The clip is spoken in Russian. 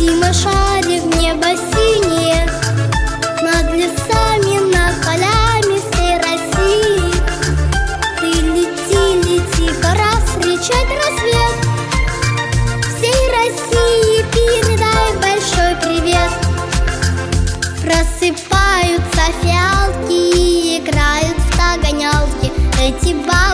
Дима, шарик в небо синее, над лесами, над полями всей России. Ты лети, лети, пора встречать рассвет. Всей России передай большой привет. Просыпаются фиалки и играют в догонялки. Эти